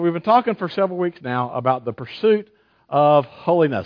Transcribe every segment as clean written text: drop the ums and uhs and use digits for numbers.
We've been talking for several weeks now about the pursuit of holiness,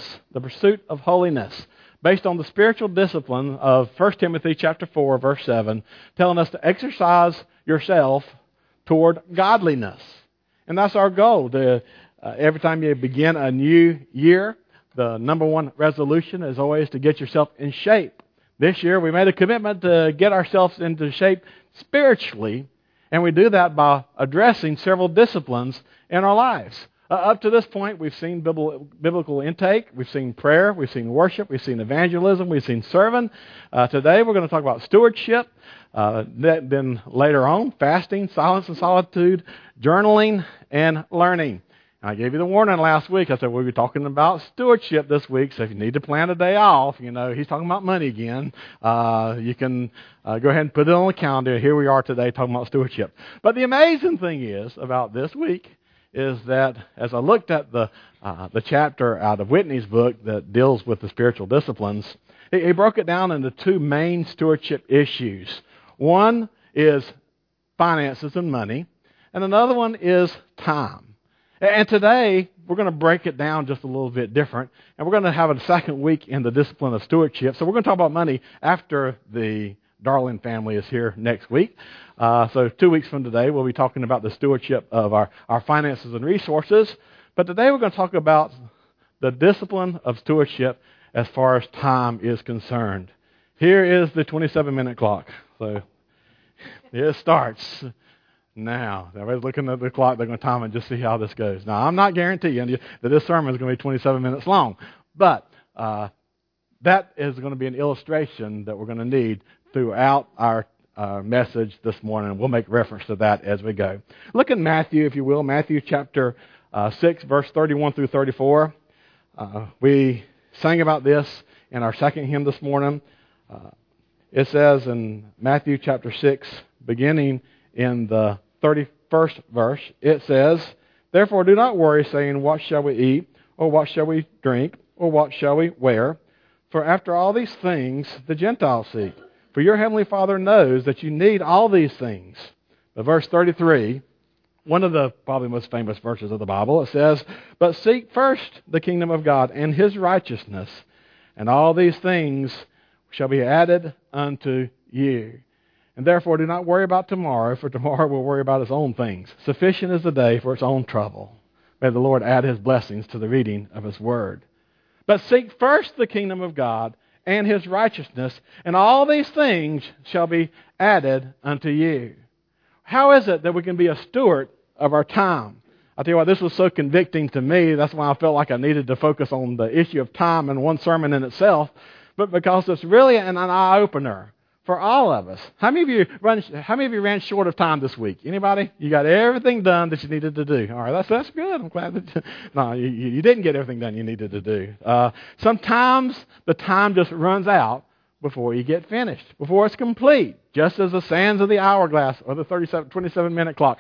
based on the spiritual discipline of 1 Timothy chapter 4, verse 7, telling us to exercise yourself toward godliness. And that's our goal. Every time you begin a new year, the number one resolution is always to get yourself in shape. This year we made a commitment to get ourselves into shape spiritually, and we do that by addressing several disciplines in our lives. Up to this point, we've seen biblical intake, we've seen prayer, we've seen worship, we've seen evangelism, we've seen serving. Today we're going to talk about stewardship. Then later on, fasting, silence and solitude, journaling, and learning. I gave you the warning last week. I said we'll be talking about stewardship this week, so if you need to plan a day off, he's talking about money again, you can go ahead and put it on the calendar. Here we are today talking about stewardship. But the amazing thing is about this week is that as I looked at the chapter out of Whitney's book that deals with the spiritual disciplines, he broke it down into two main stewardship issues. One is finances and money, and another one is time. And today, we're going to break it down just a little bit different, and we're going to have a second week in the discipline of stewardship. So we're going to talk about money after the Darling family is here next week. So 2 weeks from today, we'll be talking about the stewardship of our finances and resources. But today, we're going to talk about the discipline of stewardship as far as time is concerned. Here is the 27-minute clock. So it starts now. Everybody's looking at the clock. They're going to time it and just see how this goes. Now, I'm not guaranteeing you that this sermon is going to be 27 minutes long, but that is going to be an illustration that we're going to need throughout our message this morning. We'll make reference to that as we go. Look at Matthew, if you will, Matthew chapter 6, verse 31 through 34. We sang about this in our second hymn this morning. It says in Matthew chapter 6, beginning in the 31st verse, it says, "Therefore do not worry, saying, what shall we eat, or what shall we drink, or what shall we wear? For after all these things the Gentiles seek. For your heavenly Father knows that you need all these things." But verse 33, one of the probably most famous verses of the Bible, it says, "But seek first the kingdom of God and His righteousness, and all these things shall be added unto you. And therefore do not worry about tomorrow, for tomorrow will worry about its own things. Sufficient is the day for its own trouble." May the Lord add His blessings to the reading of His Word. "But seek first the kingdom of God and His righteousness, and all these things shall be added unto you." How is it that we can be a steward of our time? I'll tell you what, this was so convicting to me. That's why I felt like I needed to focus on the issue of time in one sermon in itself, but because it's really an eye-opener for all of us. How many of you ran short of time this week? Anybody? You got everything done that you needed to do. All right, that's good. I'm glad that no, you didn't get everything done you needed to do. Sometimes the time just runs out before you get finished, before it's complete, just as the sands of the hourglass or the 27-minute clock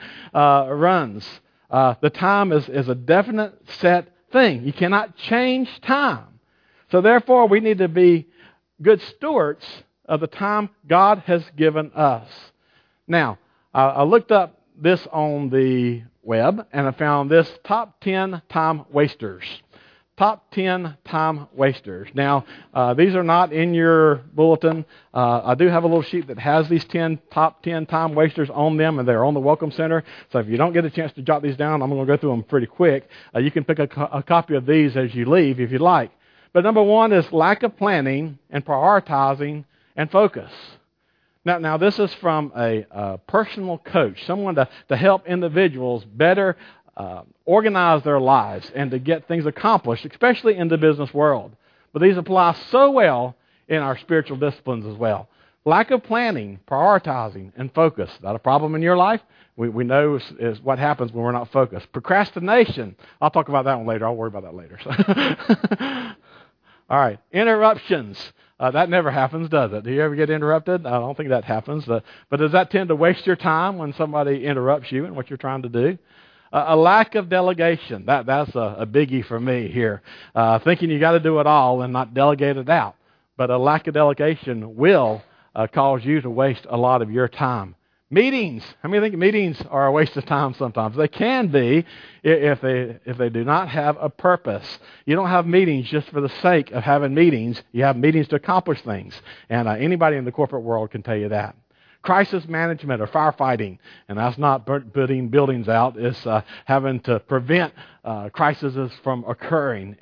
runs. The time is a definite set thing. You cannot change time. So therefore, we need to be good stewards of the time God has given us. Now, I looked up this on the web, and I found this top 10 time wasters. Top 10 time wasters. Now, these are not in your bulletin. I do have a little sheet that has these top 10 time wasters on them, and they're on the Welcome Center. So if you don't get a chance to jot these down, I'm going to go through them pretty quick. You can pick a copy of these as you leave if you'd like. But number one is lack of planning and prioritizing and focus. Now this is from a personal coach, someone to help individuals better organize their lives and to get things accomplished, especially in the business world. But these apply so well in our spiritual disciplines as well. Lack of planning, prioritizing, and focus. Is that a problem in your life? We know is what happens when we're not focused. Procrastination. I'll talk about that one later. I'll worry about that later. All right. Interruptions. That never happens, does it? Do you ever get interrupted? I don't think that happens. But does that tend to waste your time when somebody interrupts you in what you're trying to do? A lack of delegation. That's a biggie for me here. Thinking you got to do it all and not delegate it out. But a lack of delegation will cause you to waste a lot of your time. Meetings. How many think meetings are a waste of time sometimes? They can be if they do not have a purpose. You don't have meetings just for the sake of having meetings. You have meetings to accomplish things. And anybody in the corporate world can tell you that. Crisis management or firefighting, and that's not putting buildings out. It's having to prevent crises from occurring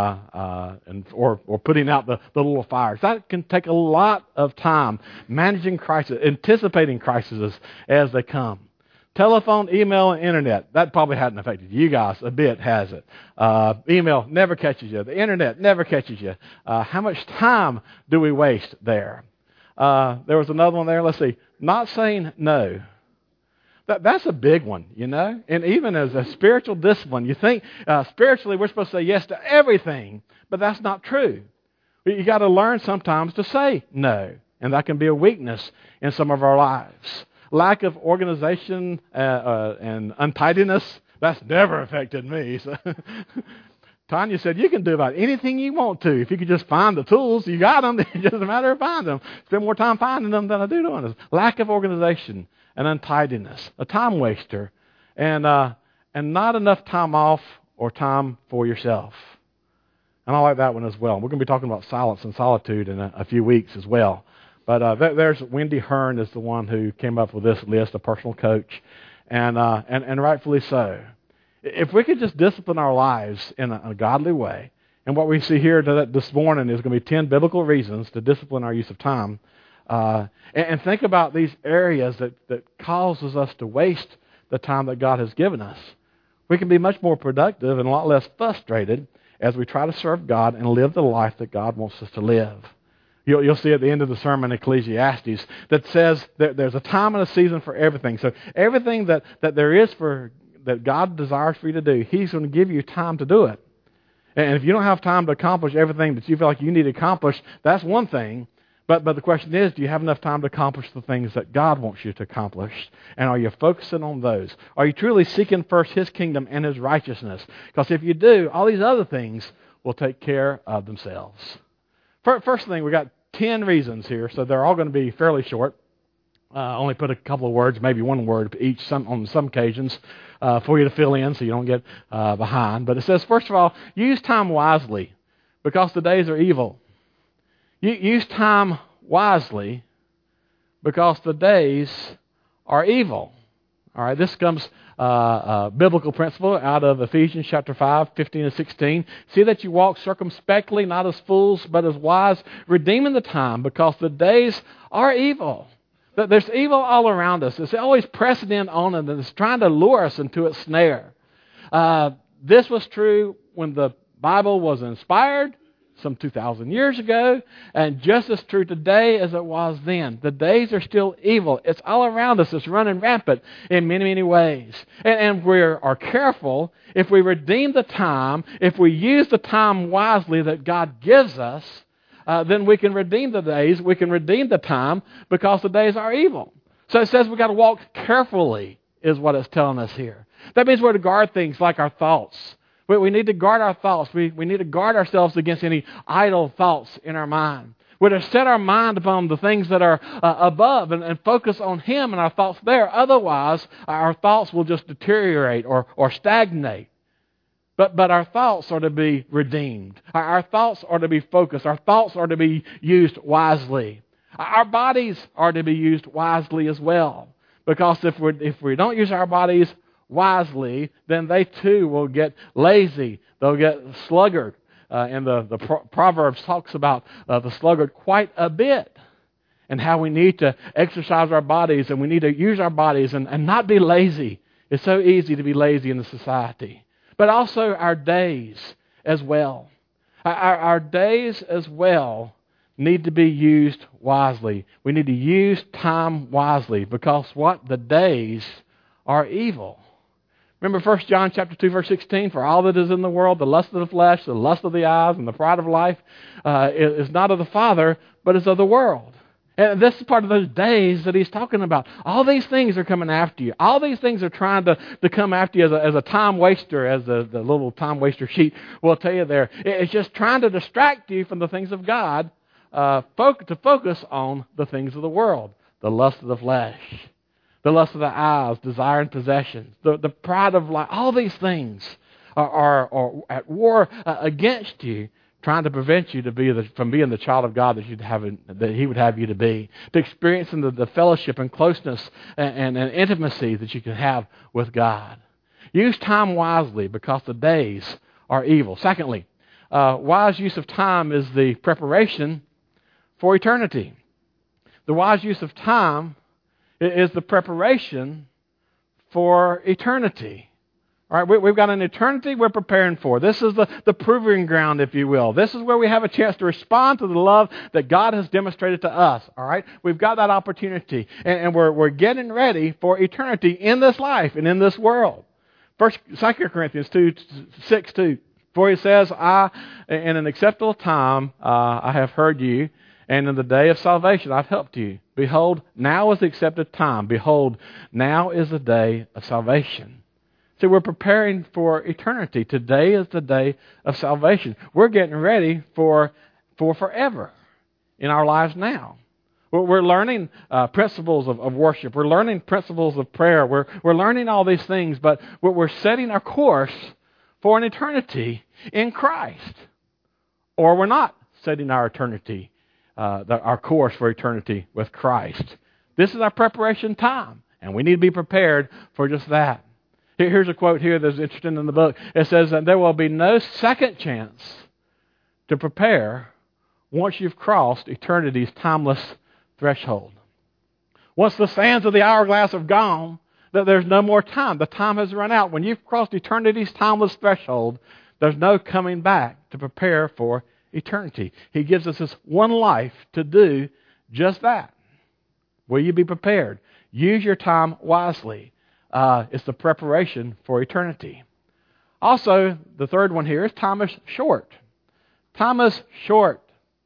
or putting out the little fires. That can take a lot of time. Managing crisis, anticipating crises as they come. Telephone, email, and internet. That probably hadn't affected you guys a bit, has it? Email never catches you. The internet never catches you. How much time do we waste there? There was another one there. Let's see. Not saying no. That's a big one, you know. And even as a spiritual discipline, you think spiritually we're supposed to say yes to everything, but that's not true. You got to learn sometimes to say no, and that can be a weakness in some of our lives. Lack of organization and untidiness, that's never affected me. So Tanya said, you can do about anything you want to. If you could just find the tools, you got them. It's just a matter of finding them. Spend more time finding them than I do doing this. Lack of organization and untidiness, a time waster, and not enough time off or time for yourself. And I like that one as well. We're going to be talking about silence and solitude in a few weeks as well. But there's Wendy Hearn is the one who came up with this list, a personal coach, and rightfully so. If we could just discipline our lives in a godly way, and what we see here this morning is going to be 10 biblical reasons to discipline our use of time, and think about these areas that causes us to waste the time that God has given us. We can be much more productive and a lot less frustrated as we try to serve God and live the life that God wants us to live. You'll see at the end of the sermon, Ecclesiastes, that says that there's a time and a season for everything. So everything that there is that God desires for you to do, He's going to give you time to do it. And if you don't have time to accomplish everything that you feel like you need to accomplish, that's one thing. But the question is, do you have enough time to accomplish the things that God wants you to accomplish? And are you focusing on those? Are you truly seeking first His kingdom and His righteousness? Because if you do, all these other things will take care of themselves. First thing, we got 10 reasons here, so they're all going to be fairly short. Only put a couple of words, maybe one word each on some occasions for you to fill in so you don't get behind. But it says, first of all, use time wisely because the days are evil. Use time wisely because the days are evil. All right, this comes biblical principle out of Ephesians chapter 5, 15 and 16. See that you walk circumspectly, not as fools, but as wise, redeeming the time because the days are evil. There's evil all around us. It's always pressing in on it, and it's trying to lure us into its snare. This was true when the Bible was inspired some 2,000 years ago, and just as true today as it was then. The days are still evil. It's all around us. It's running rampant in many, many ways. And we are careful, if we redeem the time, if we use the time wisely that God gives us, then we can redeem the days, we can redeem the time, because the days are evil. So it says we've got to walk carefully, is what it's telling us here. That means we're to guard things like our thoughts. We need to guard our thoughts. We need to guard ourselves against any idle thoughts in our mind. We're to set our mind upon the things that are above and focus on Him and our thoughts there. Otherwise, our thoughts will just deteriorate or stagnate. But our thoughts are to be redeemed. Our thoughts are to be focused. Our thoughts are to be used wisely. Our bodies are to be used wisely as well. Because if we don't use our bodies wisely, then they too will get lazy. They'll get sluggard. And the Proverbs talks about the sluggard quite a bit. And how we need to exercise our bodies and we need to use our bodies and not be lazy. It's so easy to be lazy in the society. But also our days as well. Our days as well need to be used wisely. We need to use time wisely because what? The days are evil. Remember 1 John chapter 2, verse 16, for all that is in the world, the lust of the flesh, the lust of the eyes, and the pride of life, is not of the Father, but is of the world. And this is part of those days that he's talking about. All these things are coming after you. All these things are trying to come after you as a time waster, as the little time waster sheet will tell you there. It's just trying to distract you from the things of God, to focus on the things of the world, the lust of the flesh. the lust of the eyes, desire and possessions, the pride of life. All these things are at war against you, trying to prevent you from being the child of God that He would have you to be, to experiencing the fellowship and closeness and intimacy that you can have with God. Use time wisely because the days are evil. Secondly, wise use of time is the preparation for eternity. The wise use of time is the preparation for eternity. All right, we've got an eternity we're preparing for. This is the proving ground, if you will. This is where we have a chance to respond to the love that God has demonstrated to us. All right, we've got that opportunity, and we're getting ready for eternity in this life and in this world. 2 Corinthians 2:6, for he says, I, in an acceptable time, I have heard you, and in the day of salvation I've helped you. Behold, now is the accepted time. Behold, now is the day of salvation. So we're preparing for eternity. Today is the day of salvation. We're getting ready for forever in our lives now. We're learning principles of worship. We're learning principles of prayer. We're learning all these things, but we're setting our course for an eternity in Christ. Or we're not setting our eternity, our course for eternity with Christ. This is our preparation time, and we need to be prepared for just that. Here's a quote here that's interesting in the book. It says that there will be no second chance to prepare once you've crossed eternity's timeless threshold. Once the sands of the hourglass have gone, that there's no more time. The time has run out. When you've crossed eternity's timeless threshold, there's no coming back to prepare for eternity. He gives us this one life to do just that. Will you be prepared? Use your time wisely. It's the preparation for eternity. Also, the third one here is time is short. Time is short.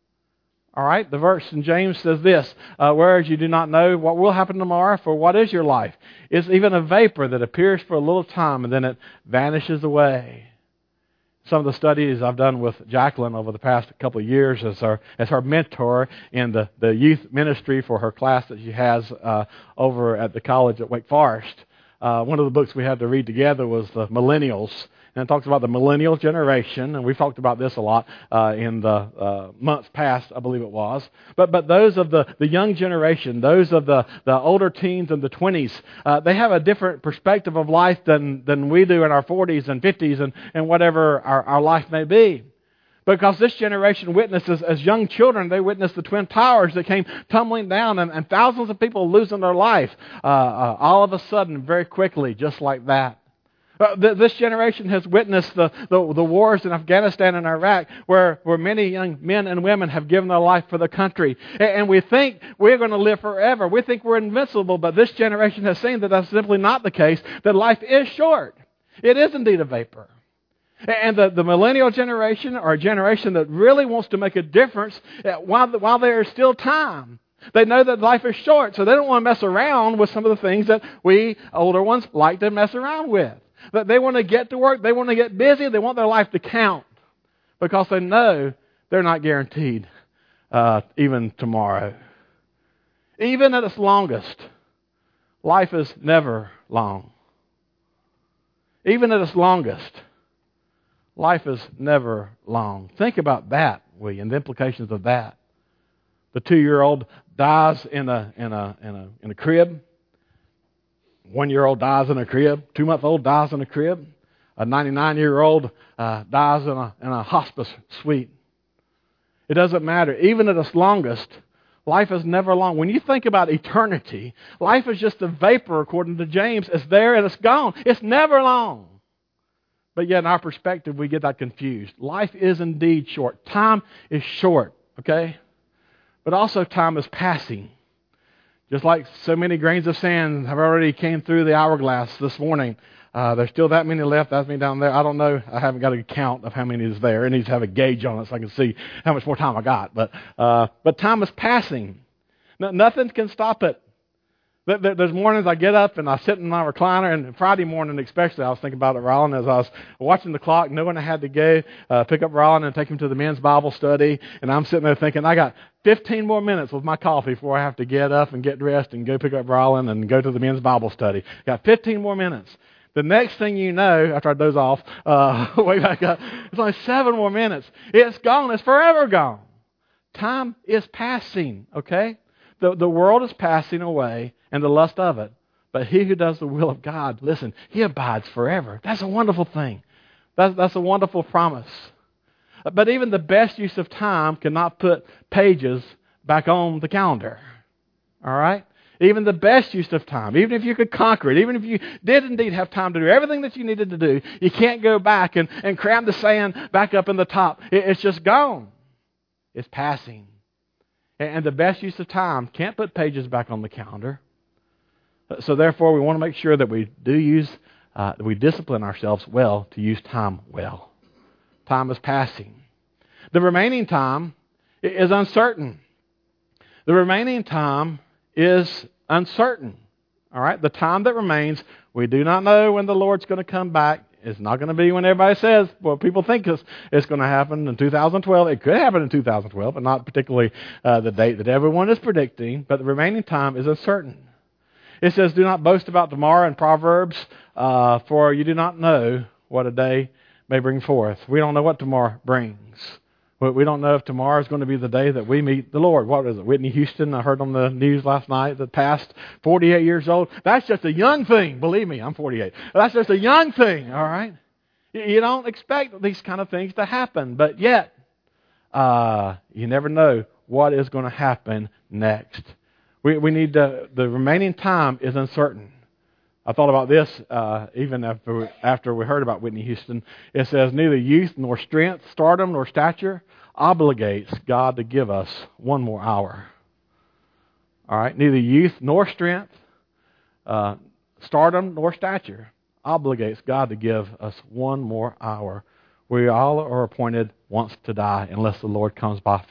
All right, the verse in James says this, whereas you do not know what will happen tomorrow, for what is your life? It's even a vapor that appears for a little time and then it vanishes away. Some of the studies I've done with Jacqueline over the past couple of years as her mentor in the youth ministry for her class that she has over at the college at Wake Forest. One of the books we had to read together was The Millennials, and it talks about the millennial generation, and we've talked about this a lot in the months past, I believe it was. But those of the young generation, those of the older teens and the 20s, they have a different perspective of life than we do in our 40s and 50s and whatever our life may be. Because this generation witnesses, as young children, they witnessed the Twin Towers that came tumbling down and thousands of people losing their life all of a sudden, very quickly, just like that. This generation has witnessed the wars in Afghanistan and Iraq where many young men and women have given their life for the country. And we think we're going to live forever. We think we're invincible, but this generation has seen that that's simply not the case, that life is short. It is indeed a vapor. And the millennial generation are a generation that really wants to make a difference while there is still time. They know that life is short, so they don't want to mess around with some of the things that we older ones like to mess around with. That they want to get to work, they want to get busy, they want their life to count because they know they're not guaranteed even tomorrow. Even at its longest, life is never long. Even at its longest, life is never long. Think about that, William, the implications of that. The 2-year-old dies in a crib. 1-year-old dies in a crib. 2-month-old dies in a crib. A 99-year-old dies in a hospice suite. It doesn't matter. Even at its longest, life is never long. When you think about eternity, life is just a vapor, according to James. It's there and it's gone. It's never long. But yet in our perspective, we get that confused. Life is indeed short. Time is short, okay? But also time is passing. Just like so many grains of sand have already came through the hourglass this morning. There's still that many left. That's me down there. I don't know. I haven't got a count of how many is there. It needs to have a gauge on it so I can see how much more time I got. But time is passing. Nothing can stop it. There's mornings I get up and I sit in my recliner, and Friday morning especially, I was thinking about it, Rollin, as I was watching the clock, knowing I had to go pick up Rollin and take him to the men's Bible study, and I'm sitting there thinking, I got 15 more minutes with my coffee before I have to get up and get dressed and go pick up Rollin and go to the men's Bible study. Got 15 more minutes. The next thing you know, after I doze off, way back up, it's only 7 more minutes. It's gone. It's forever gone. Time is passing, okay? The world is passing away and the lust of it. But he who does the will of God, listen, he abides forever. That's a wonderful thing. That's a wonderful promise. But even the best use of time cannot put pages back on the calendar. All right? Even the best use of time, even if you could conquer it, even if you did indeed have time to do everything that you needed to do, you can't go back and cram the sand back up in the top. It's just gone. It's passing. And the best use of time can't put pages back on the calendar. So therefore, we want to make sure that we we discipline ourselves well to use time well. Time is passing. The remaining time is uncertain. The remaining time is uncertain. All right? The time that remains, we do not know when the Lord's going to come back. It's not going to be when everybody says, well, people think it's going to happen in 2012. It could happen in 2012, but not particularly the date that everyone is predicting. But the remaining time is uncertain. It says, do not boast about tomorrow in Proverbs, for you do not know what a day may bring forth. We don't know what tomorrow brings. We don't know if tomorrow is going to be the day that we meet the Lord. What is it? Whitney Houston, I heard on the news last night, that passed 48 years old. That's just a young thing. Believe me, I'm 48. That's just a young thing, all right? You don't expect these kind of things to happen, but yet, you never know what is going to happen next. We need the remaining time is uncertain. I thought about this even after we heard about Whitney Houston. It says, neither youth nor strength, stardom nor stature obligates God to give us one more hour. All right? Neither youth nor strength, stardom nor stature obligates God to give us one more hour. We all are appointed once to die unless the Lord comes back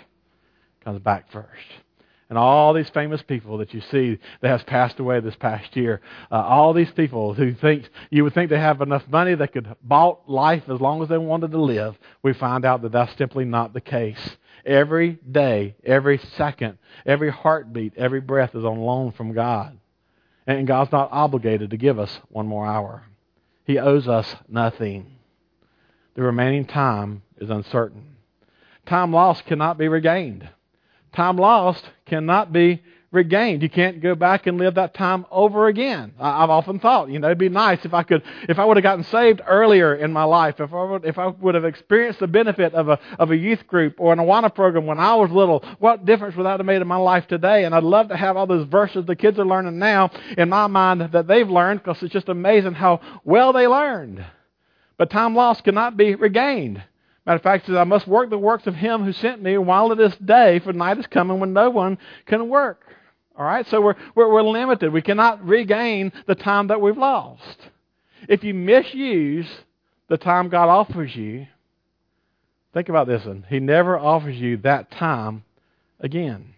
first. And all these famous people that you see that has passed away this past year, all these people who you would think they have enough money that could bought life as long as they wanted to live, we find out that that's simply not the case. Every day, every second, every heartbeat, every breath is on loan from God. And God's not obligated to give us one more hour. He owes us nothing. The remaining time is uncertain. Time lost cannot be regained. Time lost cannot be regained. You can't go back and live that time over again. I've often thought, it'd be nice if I would have gotten saved earlier in my life, if I would have experienced the benefit of a youth group or an Awana program when I was little. What difference would that have made in my life today? And I'd love to have all those verses the kids are learning now in my mind that they've learned, because it's just amazing how well they learned. But time lost cannot be regained. Matter of fact, it says, I must work the works of him who sent me while it is day, for night is coming when no one can work. All right? So we're limited. We cannot regain the time that we've lost. If you misuse the time God offers you, think about this one. He never offers you that time again.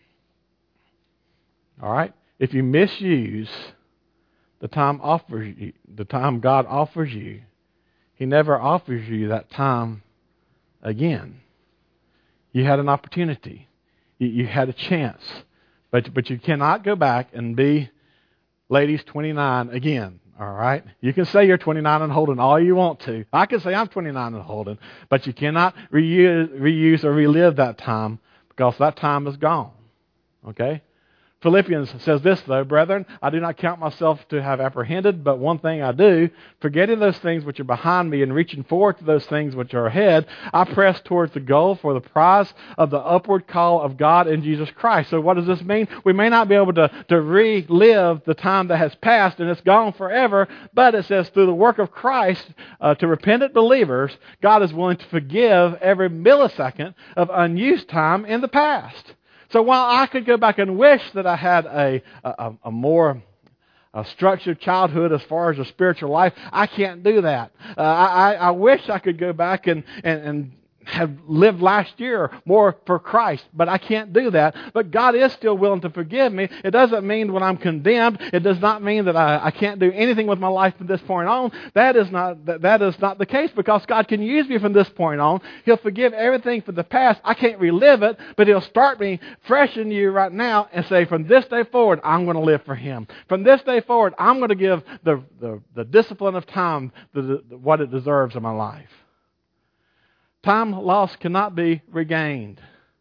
All right? If you misuse the time God offers you, He never offers you that time again. You had an opportunity. You had a chance. But you cannot go back and be ladies 29 again. All right? You can say you're 29 and holding all you want to. I can say I'm 29 and holding. But you cannot reuse or relive that time, because that time is gone. Okay? Philippians says this, though, brethren, I do not count myself to have apprehended, but one thing I do, forgetting those things which are behind me and reaching forward to those things which are ahead, I press towards the goal for the prize of the upward call of God in Jesus Christ. So what does this mean? We may not be able to relive the time that has passed and it's gone forever, but it says through the work of Christ to repentant believers, God is willing to forgive every millisecond of unused time in the past. So while I could go back and wish that I had a more structured childhood as far as a spiritual life, I can't do that. I wish I could go back and have lived last year more for Christ, but I can't do that. But God is still willing to forgive me. It doesn't mean when I'm condemned, it does not mean that I can't do anything with my life from this point on. That is not the case, because God can use me from this point on. He'll forgive everything from the past. I can't relive it, but He'll start me fresh in you right now and say, from this day forward, I'm going to live for Him. From this day forward, I'm going to give the discipline of time what it deserves in my life. Time lost cannot be regained.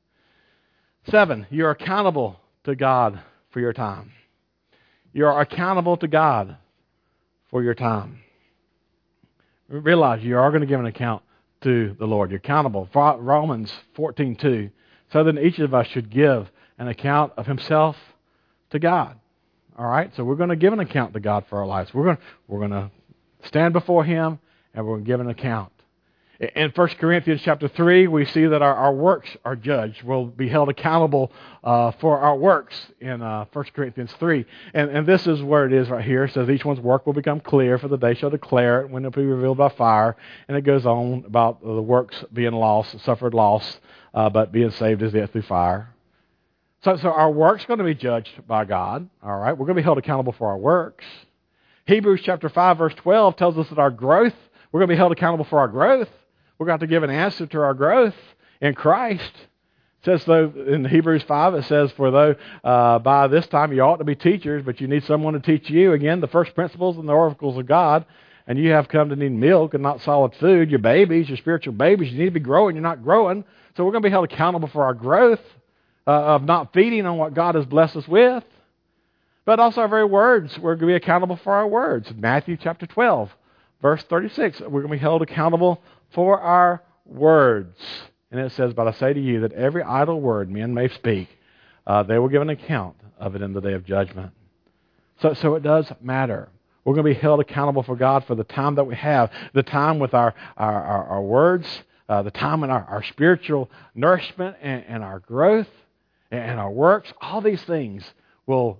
7, you're accountable to God for your time. You're accountable to God for your time. Realize you are going to give an account to the Lord. You're accountable. Romans 14:2. So then each of us should give an account of himself to God. All right? So we're going to give an account to God for our lives. We're going to stand before Him, and we're going to give an account. In 1 Corinthians chapter 3, we see that our works are judged. We'll be held accountable for our works in 1 Corinthians 3. And this is where it is right here. It says, each one's work will become clear, for the day shall declare it when it will be revealed by fire. And it goes on about the works being lost, suffered loss, but being saved as yet through fire. So our work's going to be judged by God. All right, we're going to be held accountable for our works. Hebrews chapter 5, verse 12 tells us that our growth, we're going to be held accountable for our growth. We're going to have to give an answer to our growth in Christ. It says, though, in Hebrews 5, it says, for though by this time you ought to be teachers, but you need someone to teach you, again, the first principles and the oracles of God, and you have come to need milk and not solid food. Your babies, your spiritual babies, you need to be growing. You're not growing. So we're going to be held accountable for our growth of not feeding on what God has blessed us with. But also our very words, we're going to be accountable for our words. Matthew chapter 12, verse 36, we're going to be held accountable for our words. And it says, but I say to you that every idle word men may speak, they will give an account of it in the day of judgment. So it does matter. We're going to be held accountable for God for the time that we have, the time with our words, the time in our spiritual nourishment and our growth and our works. All these things will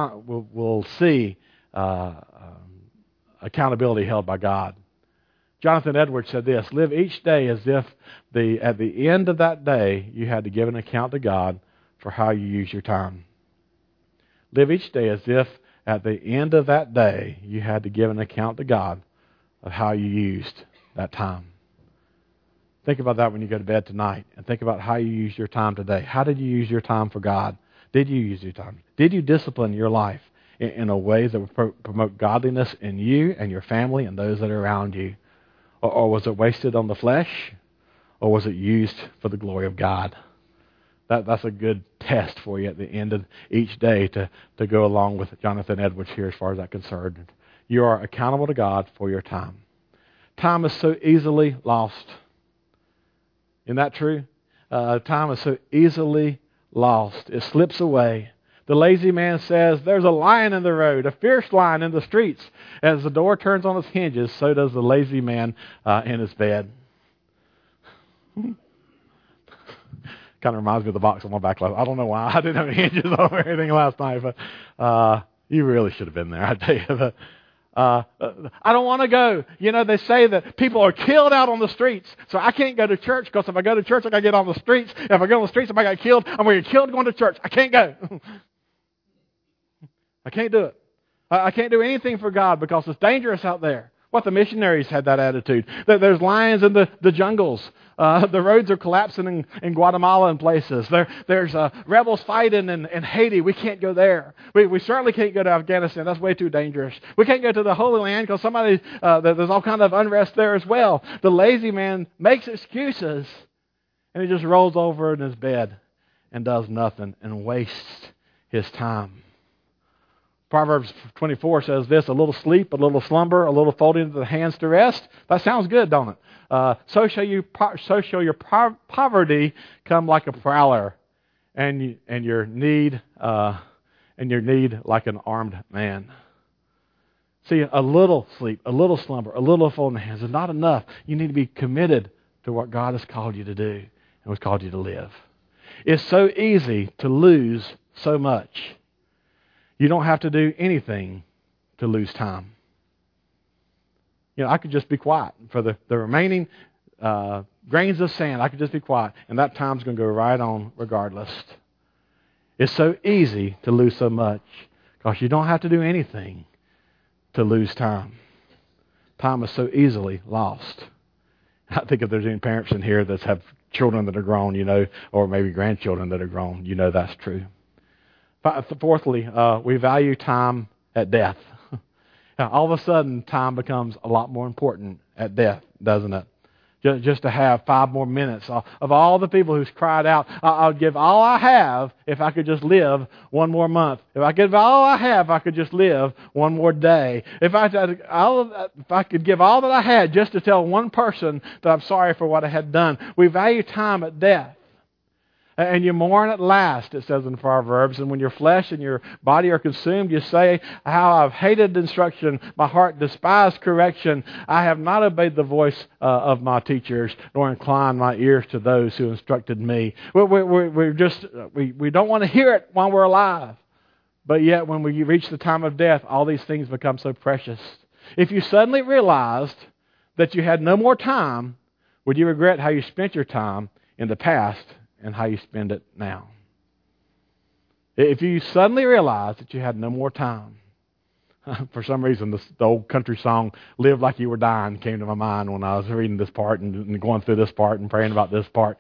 see accountability held by God. Jonathan Edwards said this, live each day as if at the end of that day you had to give an account to God for how you use your time. Live each day as if at the end of that day you had to give an account to God of how you used that time. Think about that when you go to bed tonight, and think about how you used your time today. How did you use your time for God? Did you use your time? Did you discipline your life in a way that would promote godliness in you and your family and those that are around you? Or was it wasted on the flesh? Or was it used for the glory of God? That's a good test for you at the end of each day to go along with Jonathan Edwards here as far as that's concerned. You are accountable to God for your time. Time is so easily lost. Isn't that true? Time is so easily lost. It slips away. The lazy man says, there's a lion in the road, a fierce lion in the streets. As the door turns on its hinges, so does the lazy man in his bed. Kind of reminds me of the box on my back. I don't know why. I didn't have any hinges on or anything last night, but you really should have been there, I tell you. But, I don't want to go. You know, they say that people are killed out on the streets, so I can't go to church because if I go to church, I got to get on the streets. If I go on the streets, if I get killed, I'm going to get killed going to church. I can't go. I can't do it. I can't do anything for God because it's dangerous out there. What the missionaries had that attitude. There's lions in the jungles. The roads are collapsing in Guatemala and places. There's rebels fighting in Haiti. We can't go there. We certainly can't go to Afghanistan. That's way too dangerous. We can't go to the Holy Land because there's all kind of unrest there as well. The lazy man makes excuses and he just rolls over in his bed and does nothing and wastes his time. Proverbs 24 says this, a little sleep, a little slumber, a little folding of the hands to rest. That sounds good, don't it? So shall your poverty come like a prowler, and your need like an armed man. See, a little sleep, a little slumber, a little folding of the hands is not enough. You need to be committed to what God has called you to do and has called you to live. It's so easy to lose so much. You don't have to do anything to lose time. You know, I could just be quiet for the remaining grains of sand. I could just be quiet, and that time's going to go right on regardless. It's so easy to lose so much because you don't have to do anything to lose time. Time is so easily lost. I think if there's any parents in here that have children that are grown, or maybe grandchildren that are grown, that's true. Fourthly, we value time at death. Now, all of a sudden, time becomes a lot more important at death, doesn't it? Just to have 5 more minutes. Of all the people who's cried out, I'll give all I have if I could just live one more month. If I give all I have, if I could just live one more day. If I could give all that I had just to tell one person that I'm sorry for what I had done. We value time at death. And you mourn at last, it says in Proverbs. And when your flesh and your body are consumed, you say, how I've hated instruction, my heart despised correction. I have not obeyed the voice of my teachers, nor inclined my ears to those who instructed me. We don't want to hear it while we're alive. But yet when we reach the time of death, all these things become so precious. If you suddenly realized that you had no more time, would you regret how you spent your time in the past and how you spend it now? If you suddenly realized that you had no more time, for some reason the old country song "Live Like You Were Dying" came to my mind when I was reading this part and going through this part and praying about this part.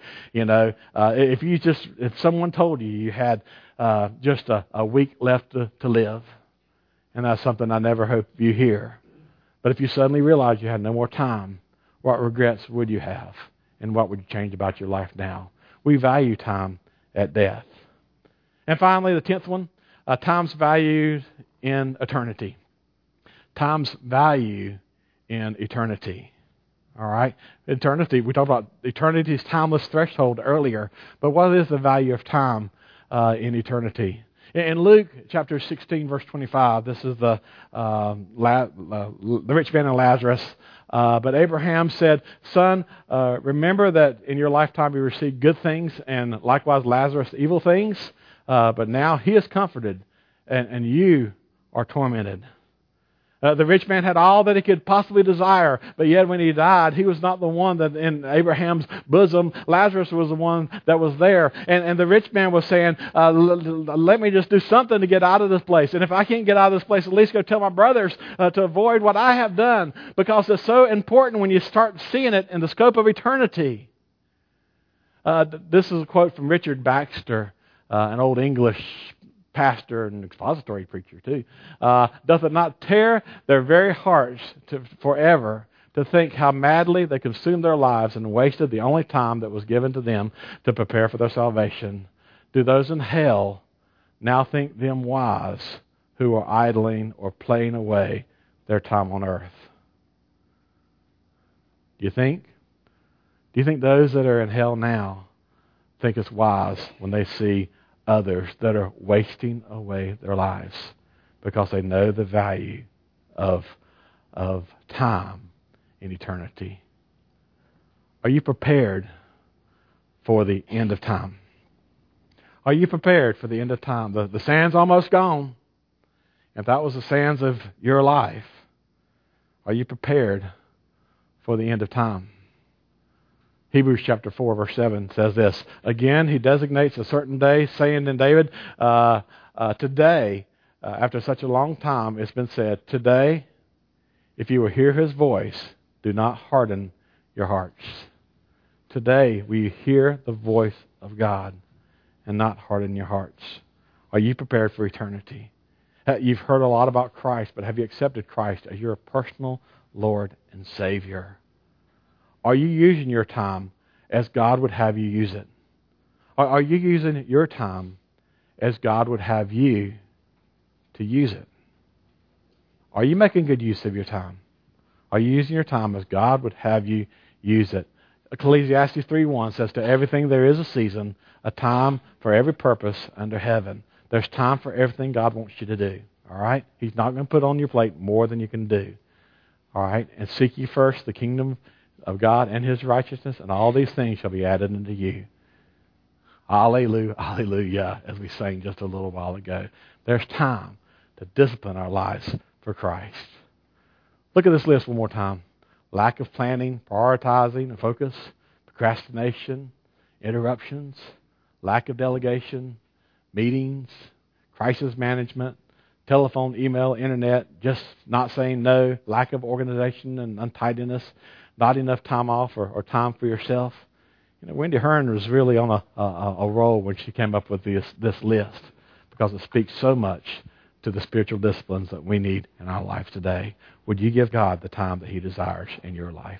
If someone told you had just a week left to live, and that's something I never hope you hear. But if you suddenly realized you had no more time, what regrets would you have, and what would you change about your life now? We value time at death. And finally, the 10th one, time's value in eternity. Time's value in eternity. All right? Eternity, we talked about eternity's timeless threshold earlier, but what is the value of time in eternity? In Luke chapter 16, verse 25, this is the rich man and Lazarus. But Abraham said, Son, remember that in your lifetime you received good things, and likewise Lazarus evil things. But now he is comforted, and you are tormented. The rich man had all that he could possibly desire, but yet when he died, he was not the one that in Abraham's bosom. Lazarus was the one that was there. And the rich man was saying, let me just do something to get out of this place. And if I can't get out of this place, at least go tell my brothers to avoid what I have done. Because it's so important when you start seeing it in the scope of eternity. This is a quote from Richard Baxter, an old English pastor and expository preacher too. Doth it not tear their very hearts forever to think how madly they consumed their lives and wasted the only time that was given to them to prepare for their salvation? Do those in hell now think them wise who are idling or playing away their time on earth? Do you think those that are in hell now think it's wise when they see others that are wasting away their lives because they know the value of time in eternity? Are you prepared for the end of time? Are you prepared for the end of time? The sand's almost gone. If that was the sands of your life, are you prepared for the end of time? Hebrews chapter 4, verse 7 says this. Again, he designates a certain day, saying in David, today, after such a long time, it's been said, today, if you will hear his voice, do not harden your hearts. Today, will you hear the voice of God and not harden your hearts? Are you prepared for eternity? You've heard a lot about Christ, but have you accepted Christ as your personal Lord and Savior? Are you using your time as God would have you use it? Are you using your time as God would have you to use it? Are you making good use of your time? Are you using your time as God would have you use it? Ecclesiastes 3:1 says, to everything there is a season, a time for every purpose under heaven. There's time for everything God wants you to do. All right? He's not going to put on your plate more than you can do. All right? And seek ye first the kingdom of God and his righteousness, and all these things shall be added unto you. Hallelujah, hallelujah, as we sang just a little while ago. There's time to discipline our lives for Christ. Look at this list one more time. lack of planning, prioritizing, and focus, procrastination, interruptions, lack of delegation, meetings, crisis management, telephone, email, internet, just not saying no, lack of organization and untidiness, not enough time off or time for yourself. Wendy Hearn was really on a roll when she came up with this list, because it speaks so much to the spiritual disciplines that we need in our life today. Would you give God the time that He desires in your life?